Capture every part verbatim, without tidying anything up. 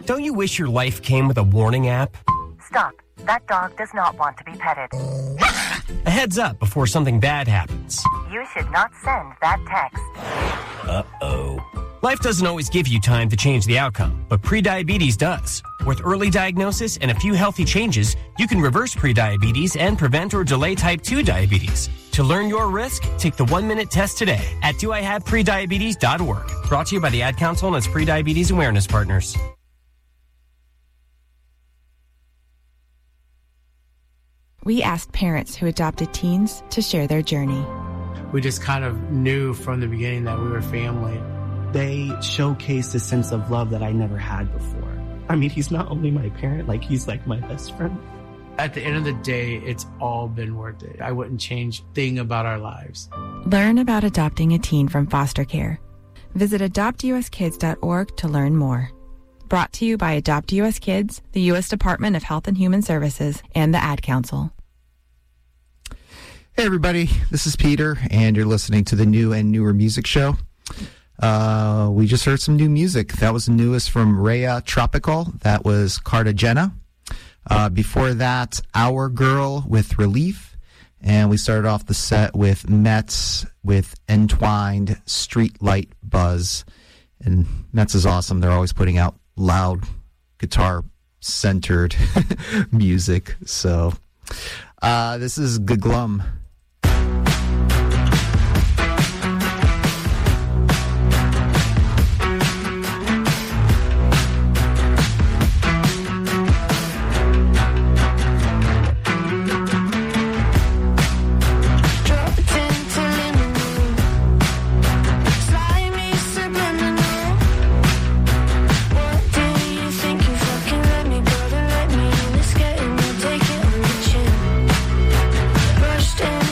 Don't you wish your life came with a warning app? Stop. That dog does not want to be petted. A heads up before something bad happens. You should not send that text. Uh-oh. Life doesn't always give you time to change the outcome, but prediabetes does. With early diagnosis and a few healthy changes, you can reverse prediabetes and prevent or delay type two diabetes. To learn your risk, take the one-minute test today at do I have prediabetes dot org. Brought to you by the Ad Council and its prediabetes awareness partners. We asked parents who adopted teens to share their journey. We just kind of knew from the beginning that we were family. They showcased a sense of love that I never had before. I mean, he's not only my parent, like he's like my best friend. At the end of the day, it's all been worth it. I wouldn't change a thing about our lives. Learn about adopting a teen from foster care. Visit adopt u s kids dot org to learn more. Brought to you by Adopt U S Kids, the U S Department of Health and Human Services, and the Ad Council. Hey everybody, this is Peter, and you're listening to the New and Newer Music Show. Uh, we just heard some new music. That was the newest from Rhea Tropical. That was Cartagena. Uh, before that, Our Girl with Relief. And we started off the set with Mets with Entwined Streetlight Buzz. And Mets is awesome. They're always putting out loud, guitar-centered music. So uh, this is Gaglum. Stay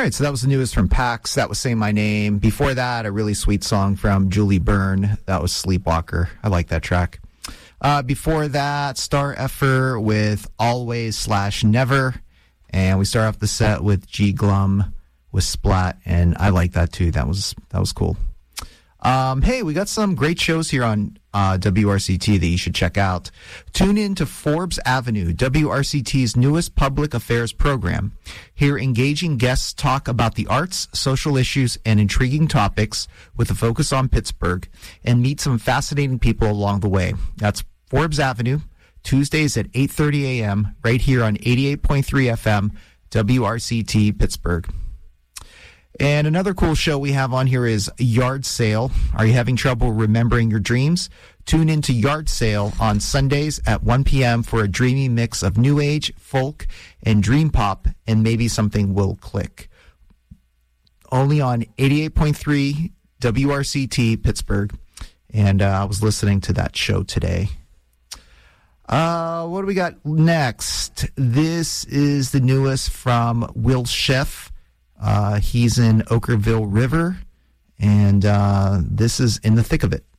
right, so that was the newest from Pax. That was Say My Name. Before that, a really sweet song from Julie Byrne. That was Sleepwalker. I like that track. Uh, before that, Star Effer with Always slash Never. And we start off the set with G Glum with Splat, and I like that too. That was that was cool. Um, hey, we got some great shows here on uh, W R C T that you should check out. Tune in to Forbes Avenue, W R C T's newest public affairs program. Hear engaging guests talk about the arts, social issues, and intriguing topics with a focus on Pittsburgh, and meet some fascinating people along the way. That's Forbes Avenue, Tuesdays at eight thirty a.m., right here on eighty-eight point three F M, W R C T Pittsburgh. And another cool show we have on here is Yard Sale. Are you having trouble remembering your dreams? Tune into Yard Sale on Sundays at one p.m. for a dreamy mix of new age, folk, and dream pop, and maybe something will click. Only on eighty-eight point three W R C T Pittsburgh. And uh, I was listening to that show today. Uh, what do we got next? This is the newest from Will Sheff. Uh, he's in Okerville River, and uh, this is In the Thick of It.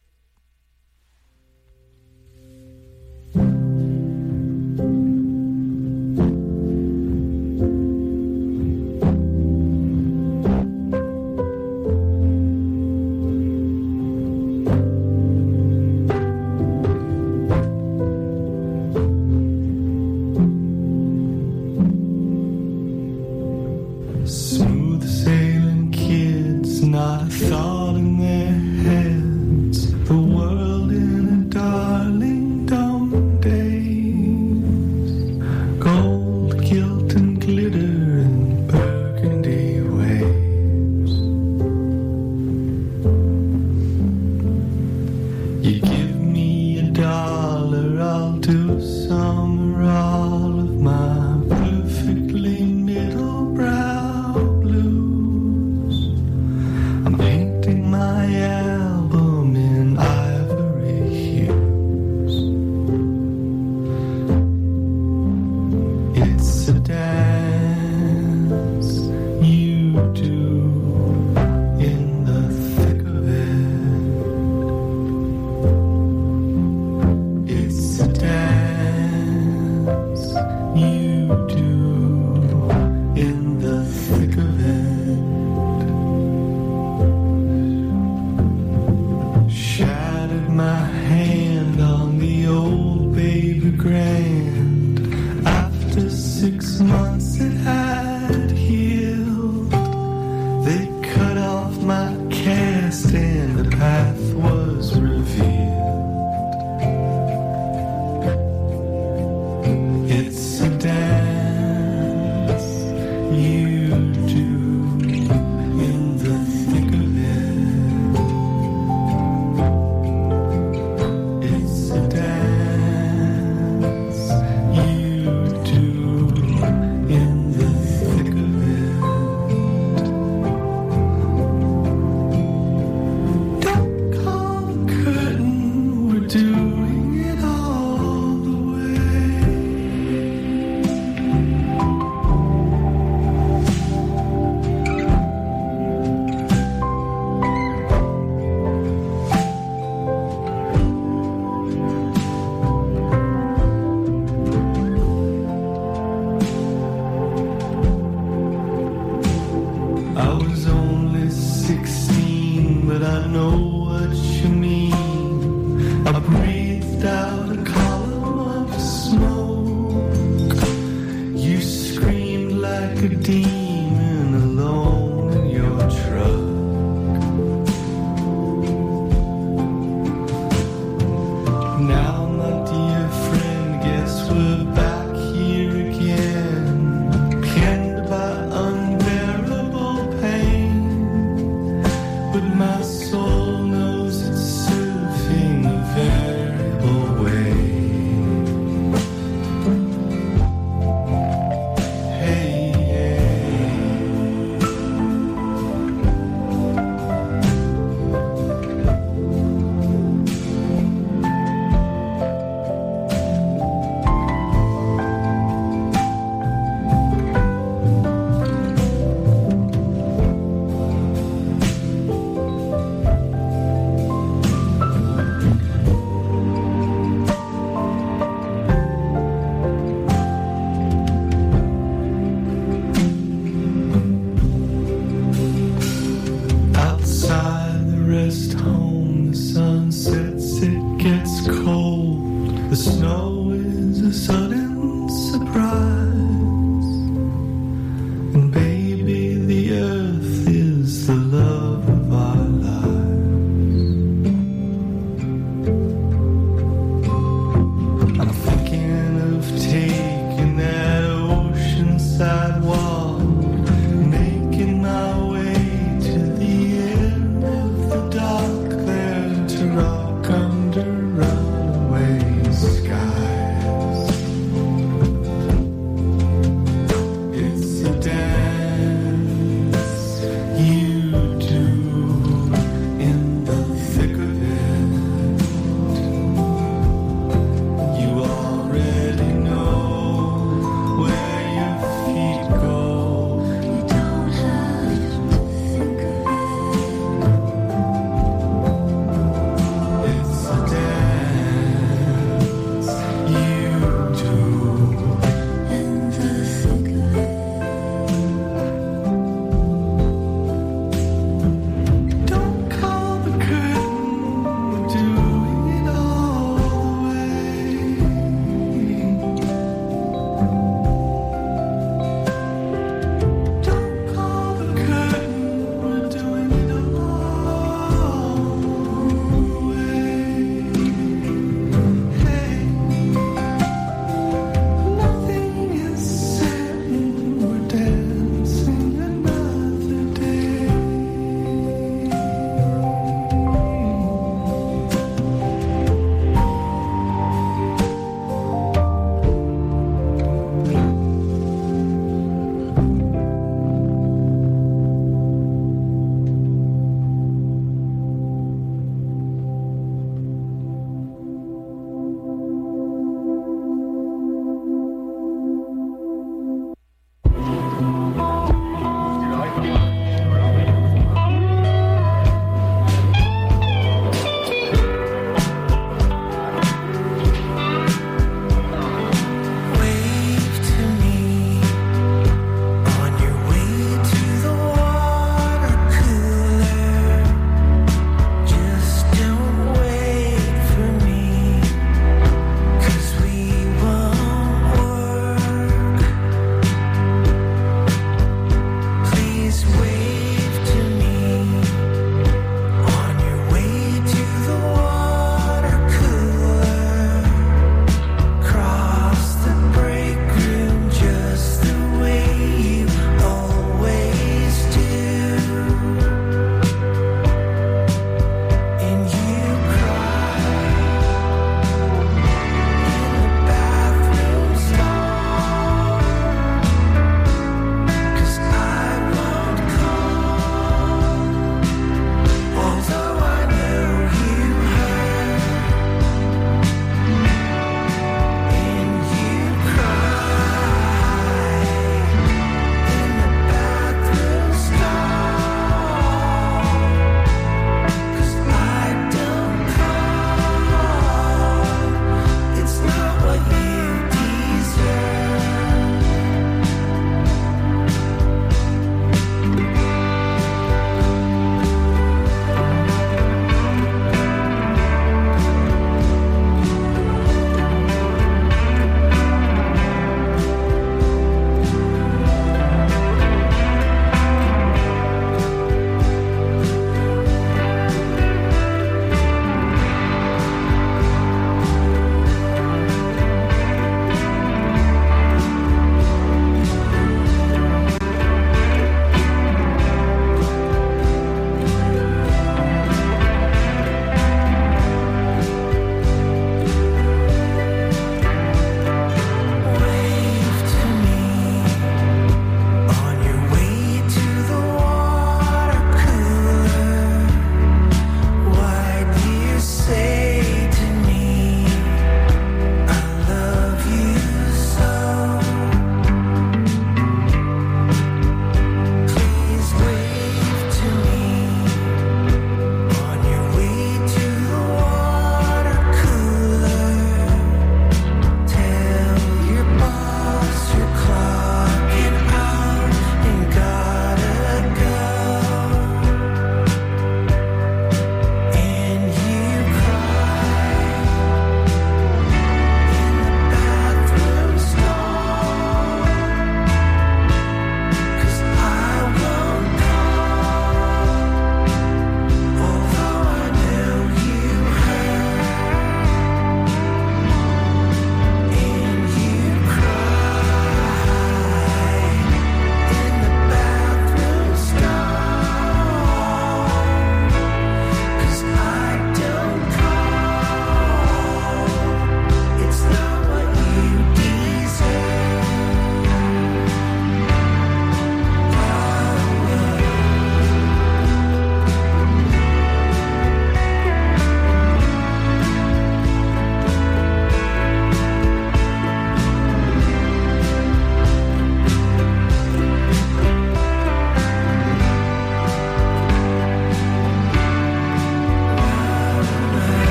Not a thought in their heads. The world in a darling dumb days. Gold, gilt and glitter and burgundy waves. You give me a dollar, I'll do some or all of my perfectly middle brow blues. I'm painting my album in ivory hues. It's a dance you do in the thick of it. It's a dance you do in the thick of it. Shattered my hand on the old baby grand. After six months it had healed. They cut off my cast and the path was revealed. It's a dance you do in the thick of it. It's a dance you do in the thick of it. Don't call the curtain, we're doing it all the way. I was only sixteen, but I know what you mean. I breathed out a column of smoke. You screamed like a demon alone in your truck. Now, my dear friend, guess we're back here again. Pinned by unbearable pain. But my soul knows it's surfing a variable wave. Hey, hey. snow is a sudden surprise, and baby, the earth is the love of our lives. I'm thinking of taking that oceanside walk, making my way to the end of the dock there to rock under runaway skies. It's a dance you do in the thick of it. You already know where your feet go. You don't have to think of it. It's a dance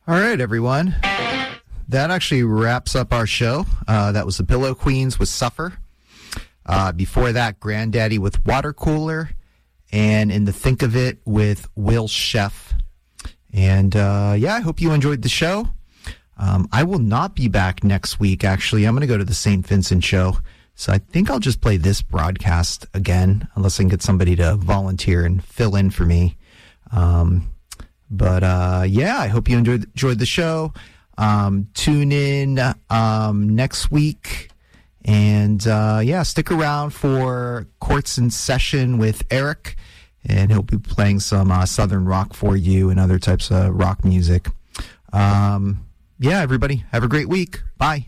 All right, everyone. That actually wraps up our show. Uh, that was the Pillow Queens with Suffer. Uh, before that, Granddaddy with Water Cooler. And In the Think of It with Will Sheff. And uh, yeah, I hope you enjoyed the show. Um, I will not be back next week, actually. I'm going to go to the Saint Vincent show. So I think I'll just play this broadcast again, unless I can get somebody to volunteer and fill in for me. Um, but uh, yeah, I hope you enjoyed, enjoyed the show. Um, tune in um, next week. And uh, yeah, stick around for Courts in Session with Eric. And he'll be playing some uh, Southern rock for you and other types of rock music. Um, yeah, everybody, have a great week. Bye.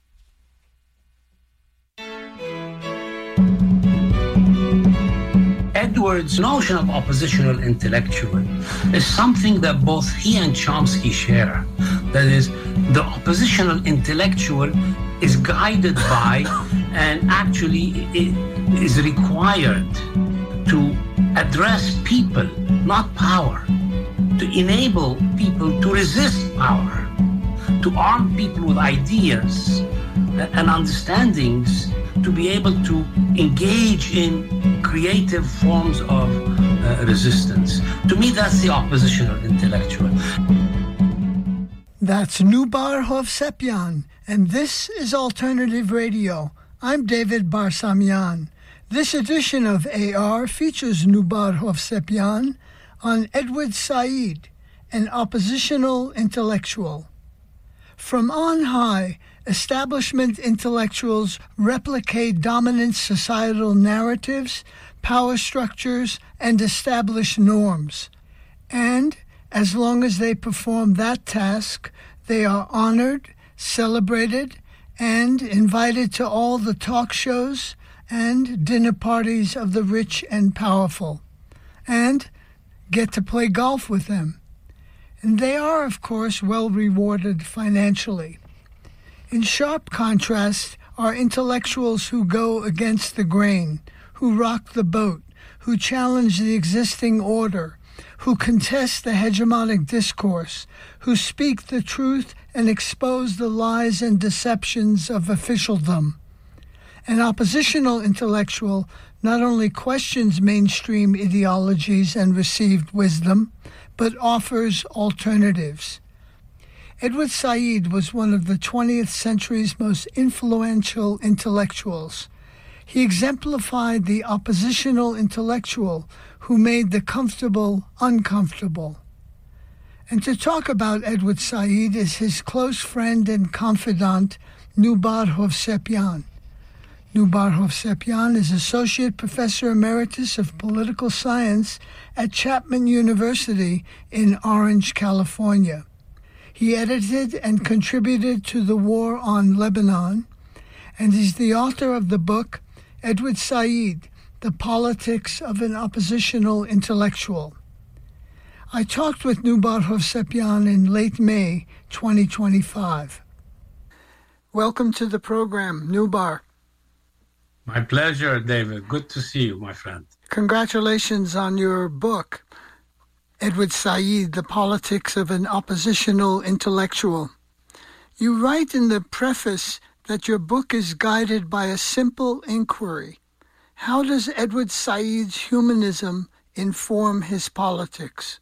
Edwards' notion of oppositional intellectual is something that both he and Chomsky share. That is, the oppositional intellectual is guided by and actually is required to address people, not power, to enable people to resist power, to arm people with ideas and understandings to be able to engage in creative forms of uh, resistance. To me, that's the oppositional intellectual. That's Nubar Hovsepian, and this is Alternative Radio. I'm David Barsamian. This edition of A R features Nubar Hovsepian on Edward Said, an oppositional intellectual. From on high, establishment intellectuals replicate dominant societal narratives, power structures, and established norms. And, as long as they perform that task, they are honored, celebrated, and invited to all the talk shows and dinner parties of the rich and powerful, and get to play golf with them. And they are, of course, well rewarded financially. In sharp contrast are intellectuals who go against the grain, who rock the boat, who challenge the existing order, who contest the hegemonic discourse, who speak the truth and expose the lies and deceptions of officialdom. An oppositional intellectual not only questions mainstream ideologies and received wisdom, but offers alternatives. Edward Said was one of the twentieth century's most influential intellectuals. He exemplified the oppositional intellectual who made the comfortable uncomfortable. And to talk about Edward Said is his close friend and confidant, Nubar Hovsepian. Nubar Hovsepian is Associate Professor Emeritus of Political Science at Chapman University in Orange, California. He edited and contributed to the War on Lebanon, and is the author of the book Edward Said, The Politics of an Oppositional Intellectual. I talked with Nubar Hovsepian in late May twenty twenty-five. Welcome to the program, Nubar. My pleasure, David. Good to see you, my friend. Congratulations on your book, Edward Said, The Politics of an Oppositional Intellectual. You write in the preface that your book is guided by a simple inquiry. How does Edward Said's humanism inform his politics?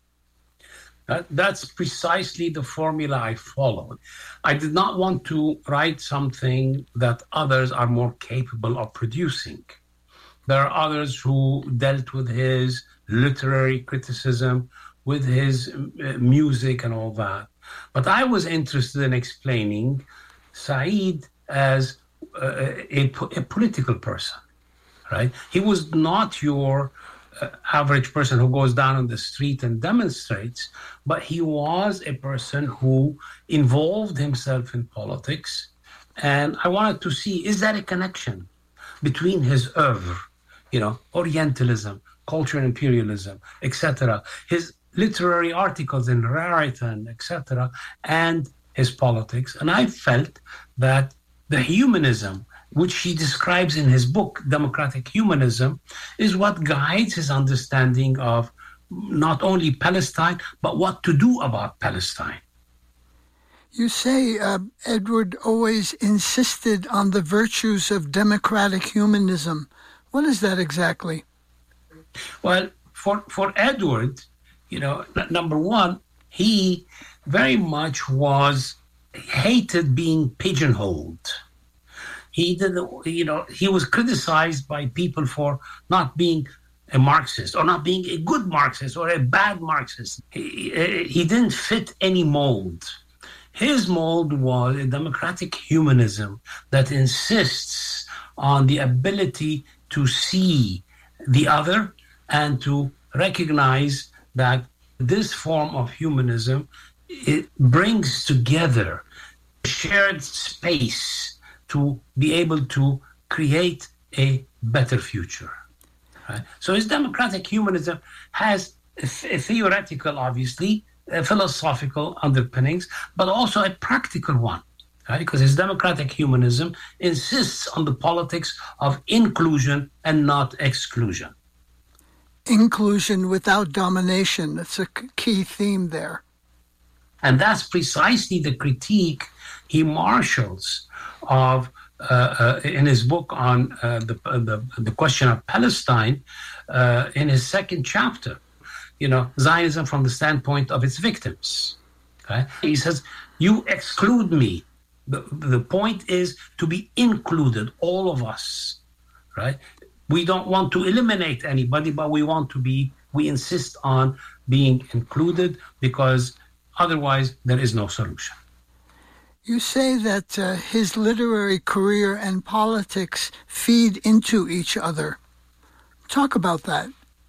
That, that's precisely the formula I followed. I did not want to write something that others are more capable of producing. There are others who dealt with his literary criticism, with his uh, music and all that. But I was interested in explaining Said as uh, a, a political person, right? He was not your uh, average person who goes down on the street and demonstrates, but he was a person who involved himself in politics. And I wanted to see, is that a connection between his oeuvre, you know, Orientalism, culture and imperialism, et cetera, his literary articles in Raritan, et cetera, and his politics. And I felt that the humanism, which he describes in his book, Democratic Humanism, is what guides his understanding of not only Palestine, but what to do about Palestine. You say uh, Edward always insisted on the virtues of democratic humanism. What is that exactly? Well, for, for Edward, you know, n- number one, he very much was hated being pigeonholed. He did, you know, he was criticized by people for not being a Marxist or not being a good Marxist or a bad Marxist. He, he didn't fit any mold. His mold was a democratic humanism that insists on the ability to see the other and to recognize that this form of humanism, it brings together a shared space to be able to create a better future. Right? So his democratic humanism has a, a theoretical, obviously, a philosophical underpinnings, but also a practical one, right? Because his democratic humanism insists on the politics of inclusion and not exclusion. Inclusion without domination. That's a key theme there. And that's precisely the critique he marshals of uh, uh, in his book on uh, the, uh, the the question of Palestine, uh, in his second chapter. You know, Zionism from the standpoint of its victims. Okay? He says, you exclude me. The, the point is to be included, all of us, right? We don't want to eliminate anybody, but we want to be, we insist on being included because otherwise there is no solution. You say that uh, his literary career and politics feed into each other. Talk about that.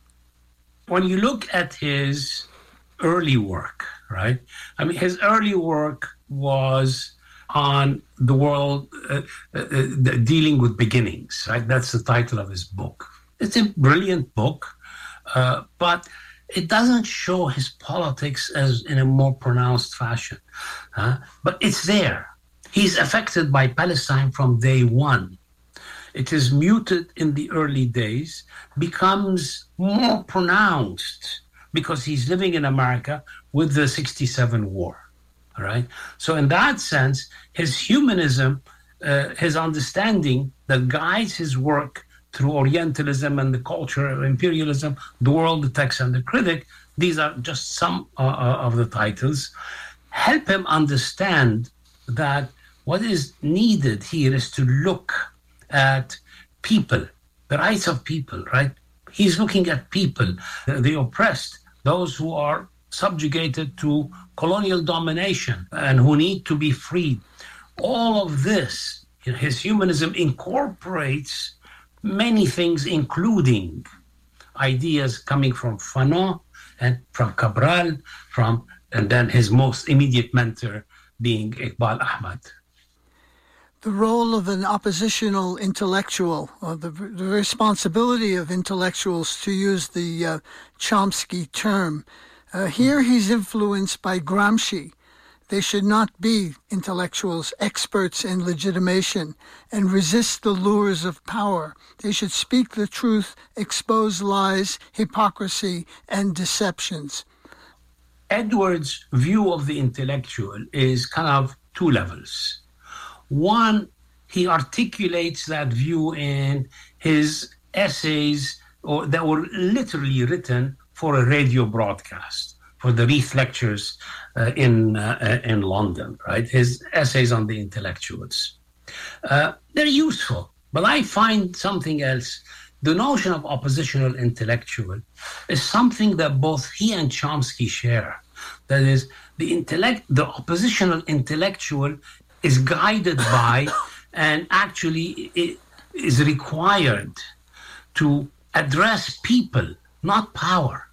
When you look at his early work, right? I mean, his early work was on the world uh, uh, uh, dealing with beginnings, right? That's the title of his book. It's a brilliant book, uh, but it doesn't show his politics as in a more pronounced fashion. Huh? But it's there. He's affected by Palestine from day one. It is muted in the early days, becomes more pronounced because he's living in America with the sixty-seven war, all right? So in that sense, his humanism, uh, his understanding that guides his work through Orientalism and the culture of imperialism, the world, the text, and the critic, these are just some uh, of the titles, help him understand that what is needed here is to look at people, the rights of people, right? He's looking at people, the oppressed, those who are subjugated to colonial domination and who need to be freed. All of this, you know, his humanism incorporates many things, including ideas coming from Fanon and from Cabral, from and then his most immediate mentor being Iqbal Ahmad. The role of an oppositional intellectual, or the, the responsibility of intellectuals, to use the uh, Chomsky term. Uh, here he's influenced by Gramsci. They should not be intellectuals, experts in legitimation, and resist the lures of power. They should speak the truth, expose lies, hypocrisy, and deceptions. Edward's view of the intellectual is kind of two levels. One, he articulates that view in his essays or that were literally written for a radio broadcast, for the Reith Lectures uh, in uh, in London, right? His essays on the intellectuals. Uh, they're useful, but I find something else. The notion of oppositional intellectual is something that both he and Chomsky share. That is, the intellect, the oppositional intellectual is guided by and actually it is required to address people, not power,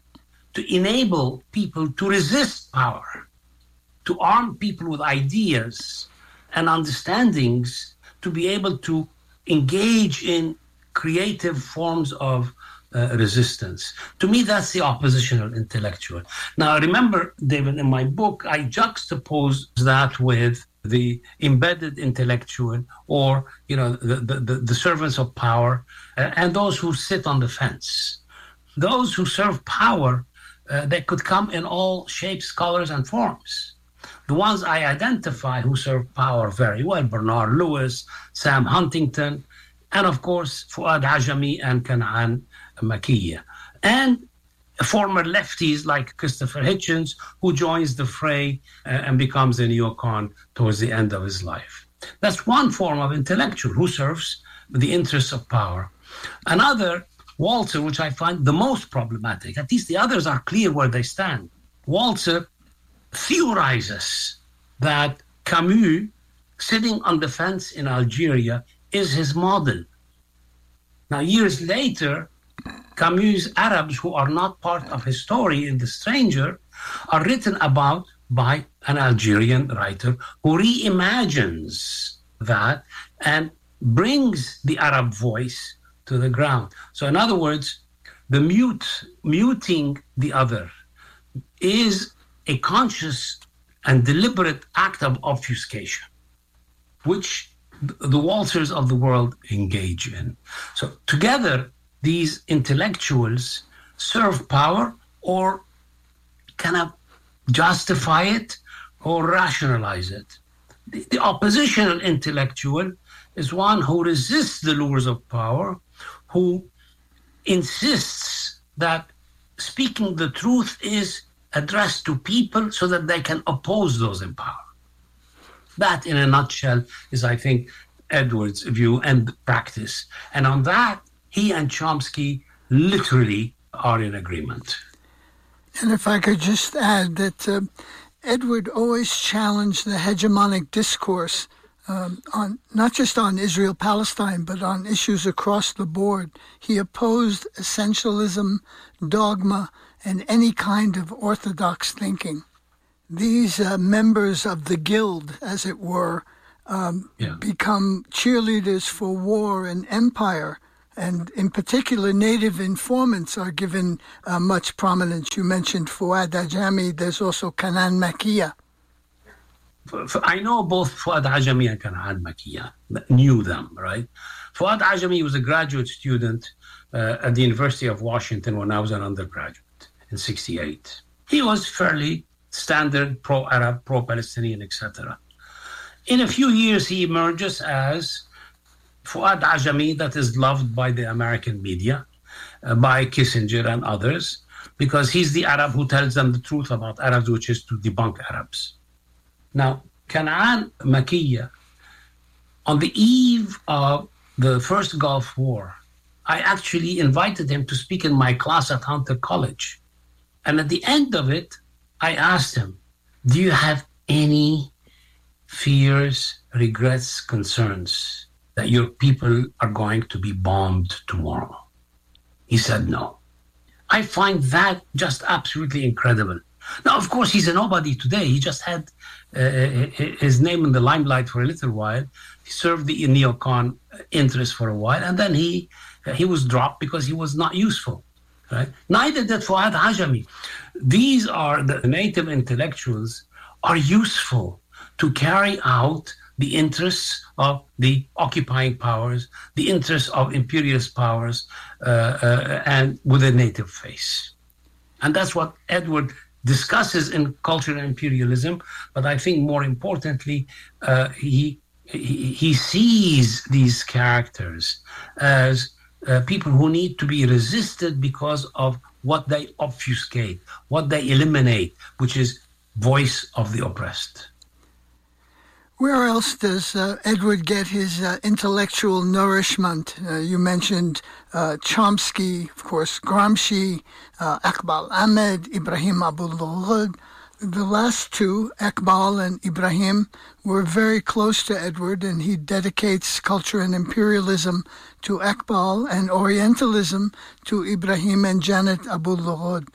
to enable people to resist power, to arm people with ideas and understandings to be able to engage in creative forms of uh, resistance. To me, that's the oppositional intellectual. Now, remember, David, in my book, I juxtapose that with the embedded intellectual, or you know, the, the, the servants of power, uh, and those who sit on the fence. Those who serve power, uh, they could come in all shapes, colors, and forms. The ones I identify who serve power very well, Bernard Lewis, Sam Huntington, and of course, Fuad Ajami and Kanaan Makiya. And former lefties like Christopher Hitchens, who joins the fray uh, and becomes a neocon towards the end of his life. That's one form of intellectual who serves the interests of power. Another, Walzer, which I find the most problematic, at least the others are clear where they stand. Walzer theorizes that Camus, sitting on the fence in Algeria, is his model. Now, years later, Camus' Arabs, who are not part of his story in The Stranger, are written about by an Algerian writer who reimagines that and brings the Arab voice to the ground. So in other words, the mute, muting the other is a conscious and deliberate act of obfuscation, which the Walzers of the world engage in. So together, these intellectuals serve power or kind of justify it or rationalize it. The, the oppositional intellectual is one who resists the lures of power, who insists that speaking the truth is addressed to people so that they can oppose those in power. That, in a nutshell, is, I think, Edward's view and practice. And on that, he and Chomsky literally are in agreement. And if I could just add that uh, Edward always challenged the hegemonic discourse um, on not just on Israel-Palestine, but on issues across the board. He opposed essentialism, dogma, and any kind of orthodox thinking. These uh, members of the guild, as it were, um, yeah. become cheerleaders for war and empire. And in particular, native informants are given uh, much prominence. You mentioned Fuad Ajami. There's also Kanaan Makiya. I know both Fuad Ajami and Kanaan Makiya, knew them, right? Fuad Ajami was a graduate student uh, at the University of Washington when I was an undergraduate in sixty-eight. He was fairly standard pro-Arab, pro-Palestinian, et cetera. In a few years, he emerges as Fuad Ajami, that is loved by the American media, uh, by Kissinger and others, because he's the Arab who tells them the truth about Arabs, which is to debunk Arabs. Now, Kanaan Makiya, on the eve of the first Gulf War, I actually invited him to speak in my class at Hunter College. And at the end of it, I asked him, do you have any fears, regrets, concerns that your people are going to be bombed tomorrow? He said no. I find that just absolutely incredible. Now, of course, he's a nobody today. He just had uh, his name in the limelight for a little while. He served the neocon interest for a while, and then he he was dropped because he was not useful. Right? Neither did Fuad Ajami. These are the native intellectuals are useful to carry out the interests of the occupying powers, the interests of imperialist powers, uh, uh, and with a native face. And that's what Edward discusses in Cultural Imperialism. But I think more importantly, uh, he, he he sees these characters as uh, people who need to be resisted because of what they obfuscate, what they eliminate, which is voice of the oppressed. Where else does uh, Edward get his uh, intellectual nourishment? Uh, you mentioned uh, Chomsky, of course, Gramsci, uh, Iqbal Ahmed, Ibrahim Abu-Lughod. The last two, Iqbal and Ibrahim, were very close to Edward, and he dedicates Culture and Imperialism to Iqbal and Orientalism to Ibrahim and Janet Abu-Lughod.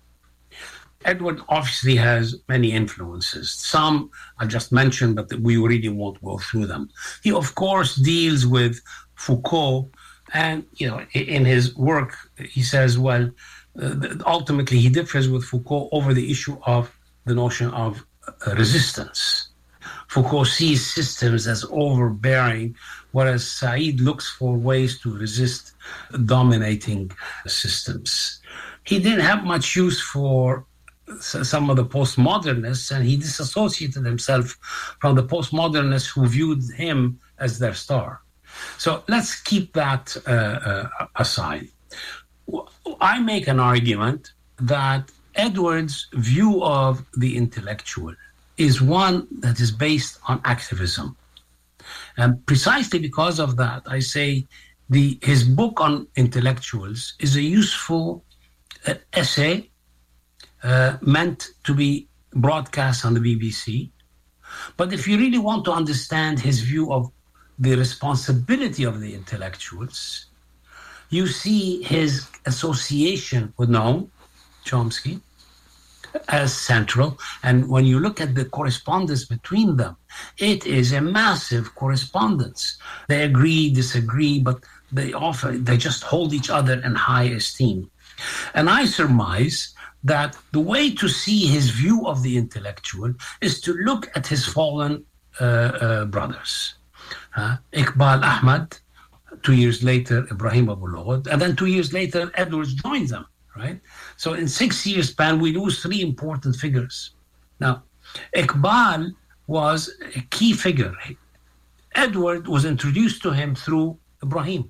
Edward obviously has many influences. Some I just mentioned, but we really won't go through them. He, of course, deals with Foucault, and you know, in his work, he says, well, uh, ultimately he differs with Foucault over the issue of the notion of uh, resistance. Foucault sees systems as overbearing, whereas Said looks for ways to resist dominating systems. He didn't have much use for some of the postmodernists, and he disassociated himself from the postmodernists who viewed him as their star. So let's keep that uh, uh, aside. I make an argument that Edwards' view of the intellectual is one that is based on activism. And precisely because of that, I say the his book on intellectuals is a useful uh, essay uh, meant to be broadcast on the B B C. But if you really want to understand his view of the responsibility of the intellectuals, you see his association with Noam Chomsky as central. And when you look at the correspondence between them, it is a massive correspondence. They agree, disagree, but they often, they just hold each other in high esteem. And I surmise that the way to see his view of the intellectual is to look at his fallen uh, uh, brothers. Uh, Iqbal Ahmad, two years later, Ibrahim Abu Lughod, and then two years later, Edwards joins them, right? So in six years span, we lose three important figures. Now, Iqbal was a key figure. Edward was introduced to him through Ibrahim.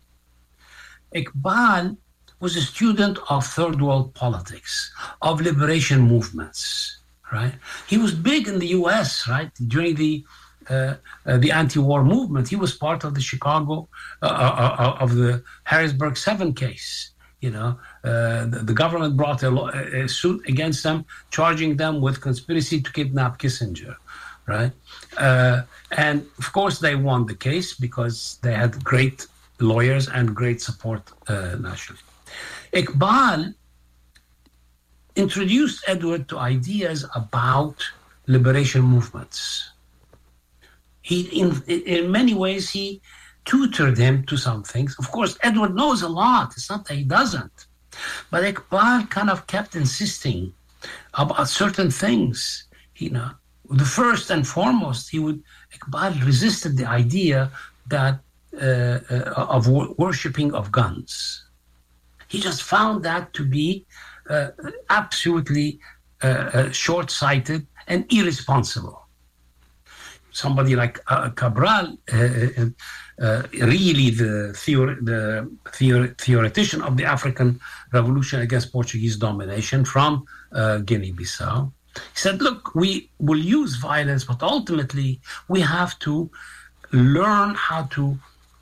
Iqbal was a student of third world politics, of liberation movements, right? He was big in the U S, right? During the uh, uh, the anti-war movement, he was part of the Chicago, uh, uh, of the Harrisburg Seven case. You know, uh, the, the government brought a, a suit against them, charging them with conspiracy to kidnap Kissinger, right? Uh, and of course, they won the case because they had great lawyers and great support uh, nationally. Iqbal introduced Edward to ideas about liberation movements. He, in, in many ways, he tutored him to some things. Of course, Edward knows a lot. It's not that he doesn't. But Iqbal kind of kept insisting about certain things. You know, the first and foremost, he would Iqbal resisted the idea that uh, uh, of wor- worshipping of guns. He just found that to be uh, absolutely uh, uh, short-sighted and irresponsible. Somebody like uh, Cabral, uh, uh, really the, theor- the theor- theoretician of the African Revolution against Portuguese domination from uh, Guinea-Bissau, he said, look, we will use violence, but ultimately we have to learn how to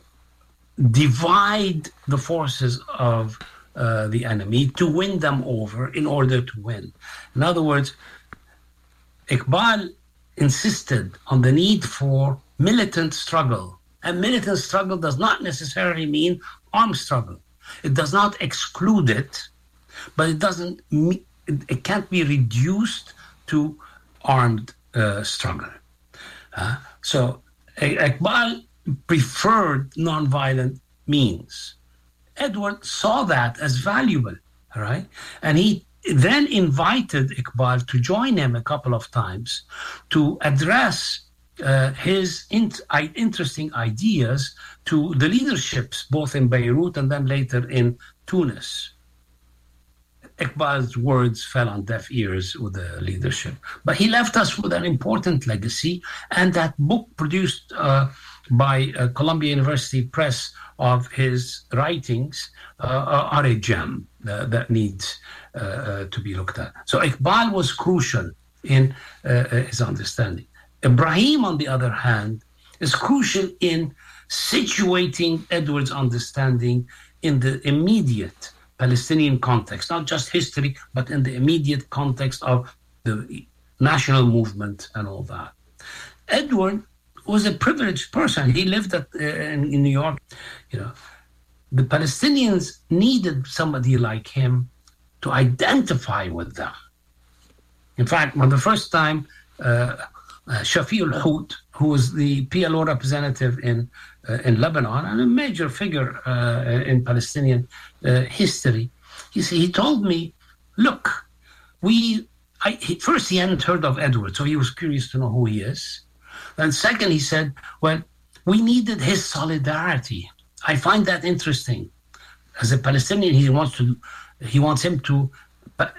divide the forces of uh, the enemy to win them over in order to win. In other words, Iqbal insisted on the need for militant struggle. And militant struggle does not necessarily mean armed struggle. It does not exclude it, but it doesn't. It can't be reduced to armed uh, struggle. Uh, so Iqbal preferred nonviolent means. Edward saw that as valuable, all right? And he then invited Iqbal to join him a couple of times to address uh, his int- interesting ideas to the leaderships, both in Beirut and then later in Tunis. Iqbal's words fell on deaf ears with the leadership. But he left us with an important legacy, and that book produced uh, by uh, Columbia University Press of his writings uh, are a gem uh, that needs uh, uh, to be looked at. So Iqbal was crucial in uh, his understanding. Ibrahim, on the other hand, is crucial in situating Edward's understanding in the immediate Palestinian context, not just history, but in the immediate context of the national movement and all that. Edward was a privileged person. He lived at, uh, in, in New York. You know, the Palestinians needed somebody like him to identify with them. In fact, when the first time uh, uh, Shafi al-Hout, who was the P L O representative in uh, in Lebanon and a major figure uh, in Palestinian uh, history, he he told me, "Look, we I, he, first he hadn't heard of Edward, so he was curious to know who he is. And second, he said, well, we needed his solidarity. I find that interesting. As a Palestinian, he wants to, he wants him to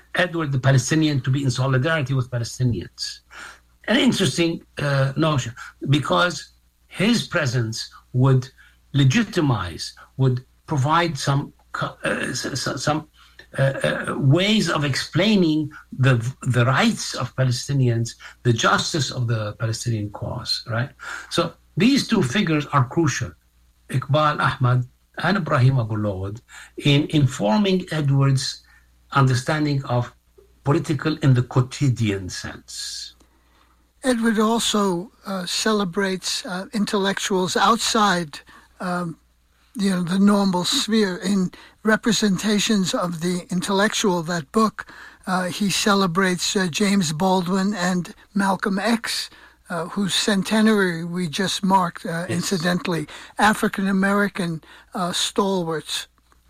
Edward the Palestinian to be in solidarity with Palestinians. An interesting uh, notion, because his presence would legitimize, would provide some uh, some uh, uh, ways of explaining the the rights of Palestinians, the justice of the Palestinian cause, right? So these two figures are crucial, Iqbal Ahmad and Ibrahim Abu-Lawad, in informing Edward's understanding of political in the quotidian sense. Edward also uh, celebrates uh, intellectuals outside um, you know, the normal sphere. In Representations of the Intellectual, that book, uh, he celebrates uh, James Baldwin and Malcolm X, uh, whose centenary we just marked, uh, yes. incidentally, African-American uh, stalwarts.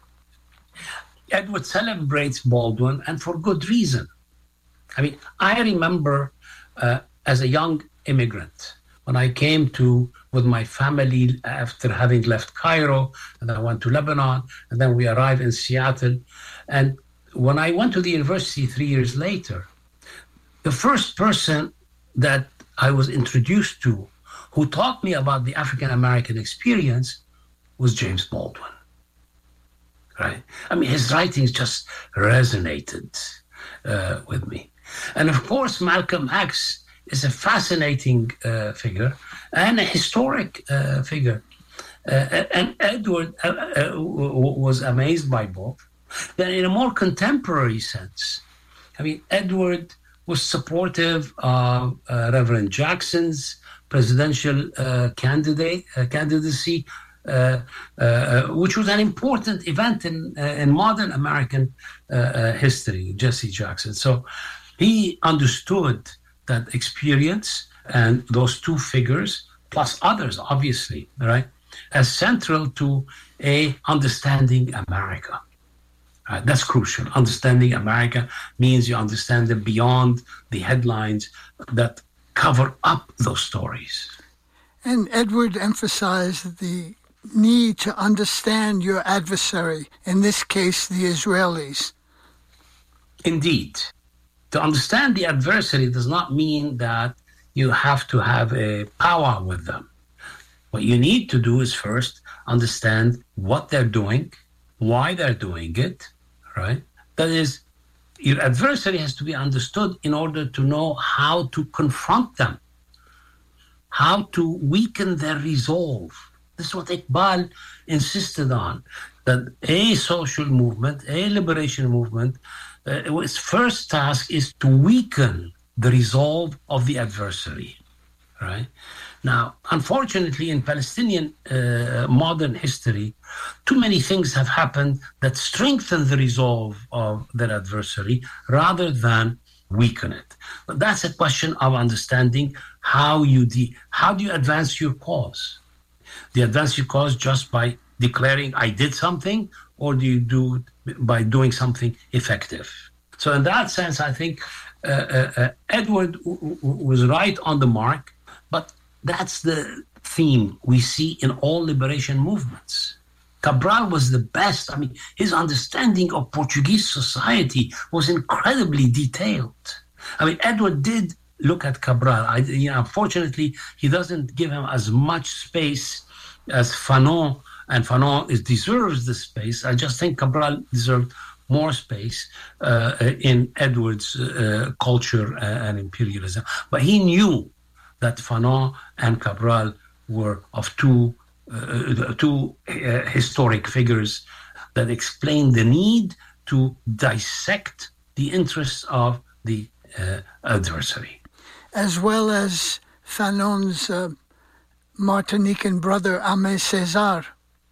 Edward celebrates Baldwin, and for good reason. I mean, I remember uh, as a young immigrant, when I came to with my family after having left Cairo, and I went to Lebanon, and then we arrived in Seattle. And when I went to the university three years later, the first person that I was introduced to who taught me about the African-American experience was James Baldwin. Right? I mean, his writings just resonated uh, with me. And of course, Malcolm X is a fascinating uh, figure and a historic uh, figure. Uh, and Edward uh, uh, was amazed by both. Then in a more contemporary sense, I mean, Edward was supportive of uh, Reverend Jackson's presidential uh, candidate uh, candidacy, uh, uh, which was an important event in, uh, in modern American uh, uh, history, Jesse Jackson. So he understood that experience and those two figures, plus others, obviously, right, as central to a understanding America. Uh, that's crucial. Understanding America means you understand them beyond the headlines that cover up those stories. And Edward emphasized the need to understand your adversary, in this case, the Israelis. Indeed. To understand the adversary does not mean that you have to have a power with them. What you need to do is first understand what they're doing, why they're doing it, right? That is, your adversary has to be understood in order to know how to confront them, how to weaken their resolve. This is what Iqbal insisted on, that a social movement, a liberation movement, Uh, its first task is to weaken the resolve of the adversary, right? Now, unfortunately, in Palestinian uh, modern history, too many things have happened that strengthen the resolve of their adversary rather than weaken it. But that's a question of understanding how you de- how do you advance your cause? Do you advance your cause just by declaring I did something, or do you do it by doing something effective? So in that sense, I think uh, uh, uh, Edward w- w- was right on the mark, but that's the theme we see in all liberation movements. Cabral was the best. I mean, his understanding of Portuguese society was incredibly detailed. I mean, Edward did look at Cabral. I, you know, unfortunately, he doesn't give him as much space as Fanon, and Fanon is, deserves the space. I just think Cabral deserved more space uh, in Edward's uh, culture and imperialism. But he knew that Fanon and Cabral were of two, uh, two uh, historic figures that explain the need to dissect the interests of the uh, adversary. As well as Fanon's uh, Martinican brother, Aimé Césaire.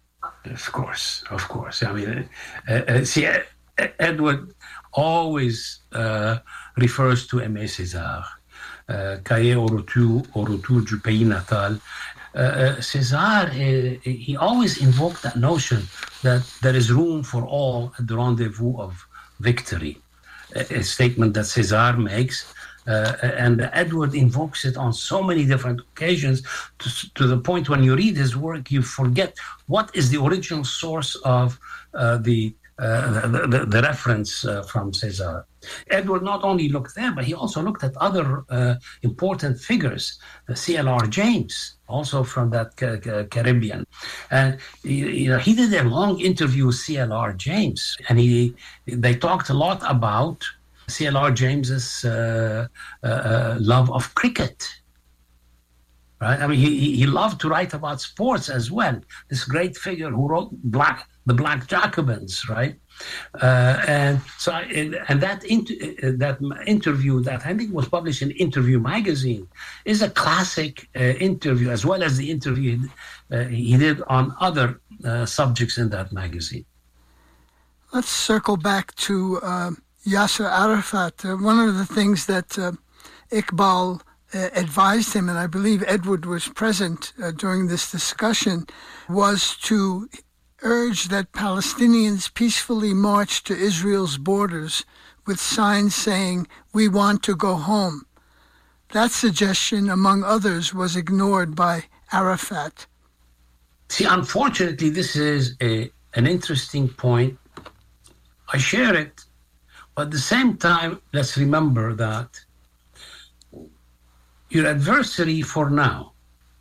Of course, of course. I mean, uh, uh, see, uh, Edward always uh, refers to Aimé Césaire. Cahiers au retour, au retour du pays natal. Uh, uh, Césaire, uh, he always invoked that notion that there is room for all at the rendezvous of victory. A, a statement that Césaire makes. Uh, and Edward invokes it on so many different occasions to, to the point when you read his work, you forget what is the original source of uh, the uh, the, the, the reference uh, from Cesar. Edward not only looked there, but he also looked at other uh, important figures, the C L R James, also from that ca- ca- Caribbean. And you know, he did a long interview with C L R James, and he they talked a lot about C L R James's uh, uh, uh, love of cricket. Right? I mean, he he loved to write about sports as well. This great figure who wrote Black the Black Jacobins, right? Uh, and so, I, and that inter, that interview that I think was published in Interview magazine is a classic uh, interview, as well as the interview uh, he did on other uh, subjects in that magazine. Let's circle back to uh, Yasser Arafat. Uh, one of the things that uh, Iqbal uh, advised him, and I believe Edward was present uh, during this discussion, was to urge that Palestinians peacefully march to Israel's borders with signs saying, "We want to go home." That suggestion, among others, was ignored by Arafat. See, unfortunately, this is a, an interesting point. I share it, but at the same time, let's remember that your adversary for now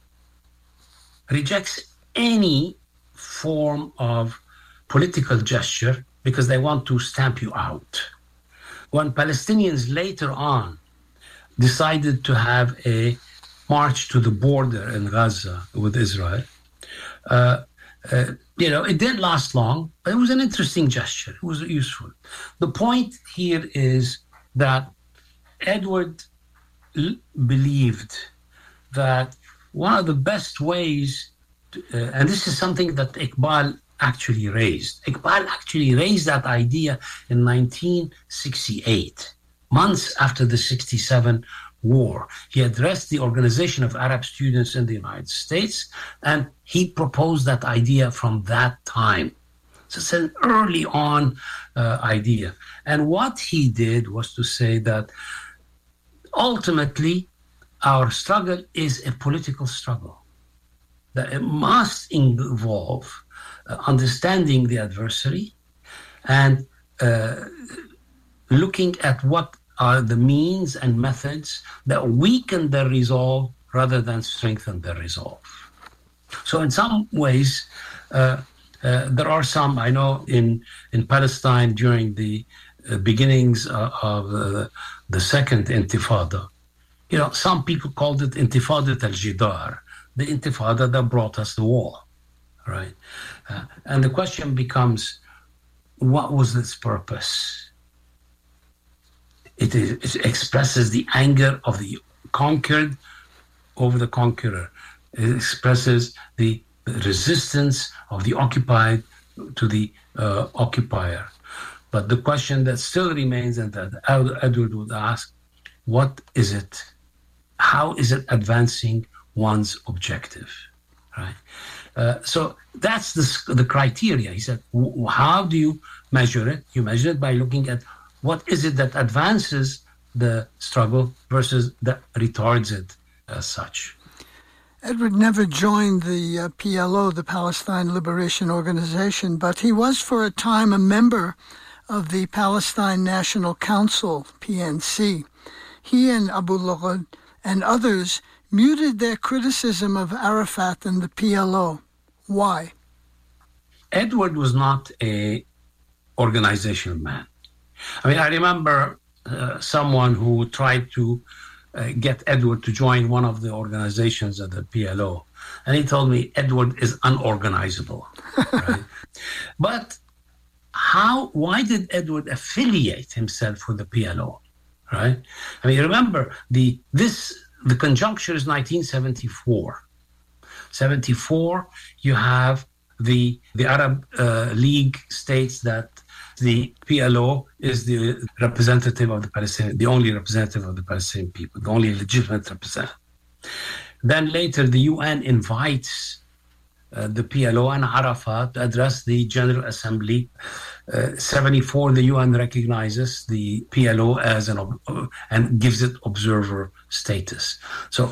rejects any form of political gesture because they want to stamp you out. When Palestinians later on decided to have a march to the border in Gaza with Israel, uh, uh, you know, it didn't last long, but it was an interesting gesture. It was useful. The point here is that Edward l- believed that one of the best ways Uh, and this is something that Iqbal actually raised. Iqbal actually raised that idea in nineteen sixty-eight, months after the sixty-seven war. He addressed the Organization of Arab Students in the United States, and he proposed that idea from that time. So it's an early on uh, idea. And what he did was to say that ultimately our struggle is a political struggle. That it must involve uh, understanding the adversary and uh, looking at what are the means and methods that weaken their resolve rather than strengthen their resolve. So in some ways, uh, uh, there are some, I know in, in Palestine during the uh, beginnings uh, of uh, the second Intifada, you know, some people called it Intifadat al-Jidar, the Intifada that brought us the wall, right? Uh, and the question becomes, what was its purpose? It, is, it expresses the anger of the conquered over the conqueror. It expresses the resistance of the occupied to the uh, occupier. But the question that still remains and that Edward would ask, what is it? How is it advancing one's objective, right? Uh, so that's the, the criteria. He said, w- how do you measure it? You measure it by looking at what is it that advances the struggle versus that retards it as such. Edward never joined the uh, P L O, the Palestine Liberation Organization, but he was for a time a member of the Palestine National Council, P N C. He and Abu Lughod and others muted their criticism of Arafat and the P L O. Why? Edward was not a organizational man. I mean, I remember uh, someone who tried to uh, get Edward to join one of the organizations at the P L O, and he told me Edward is unorganizable. Right? But how? Why did Edward affiliate himself with the P L O? Right? I mean, remember the this. The conjuncture is nineteen seventy-four. seventy-four, you have the the Arab uh, League states that the P L O is the representative of the Palestinian, the only representative of the Palestinian people, the only legitimate representative. Then later, the U N invites uh, the P L O and Arafat to address the General Assembly. Uh, seventy-four, the U N recognizes the P L O as an uh, and gives it observer status. So,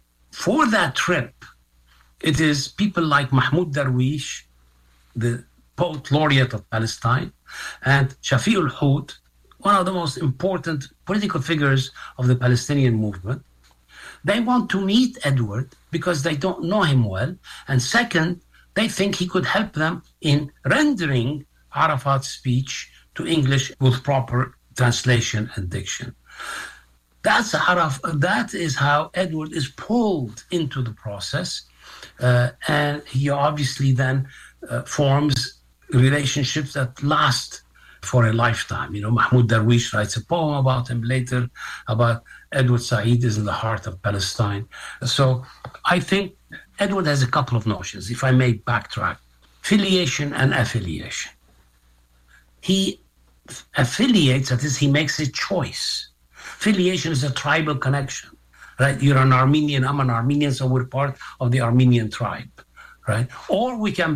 for that trip, it is people like Mahmoud Darwish, the poet laureate of Palestine, and Shafi ul-Hud, one of the most important political figures of the Palestinian movement. They want to meet Edward because they don't know him well. And second, they think he could help them in rendering Arafat's speech to English with proper translation and diction. That's Araf, that is how Edward is pulled into the process. Uh, and he obviously then uh, forms relationships that last for a lifetime. You know, Mahmoud Darwish writes a poem about him later, about Edward Said is in the heart of Palestine. So I think Edward has a couple of notions, if I may backtrack. Filiation and affiliation. He affiliates, that is, he makes a choice. Filiation is a tribal connection, right? You're an Armenian, I'm an Armenian, so we're part of the Armenian tribe, right? Or we can